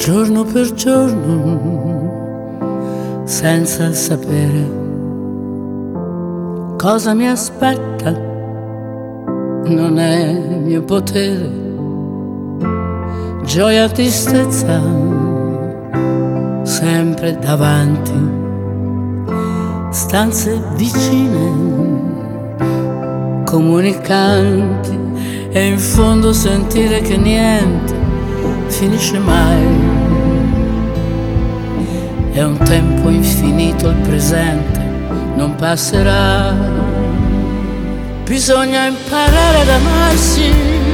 giorno per giorno, senza sapere cosa mi aspetta, non è mio potere, gioia, tristezza, sempre davanti, stanze vicine, comunicanti, e in fondo sentire che niente finisce mai. È un tempo infinito il presente, non passerà. Bisogna imparare ad amarsi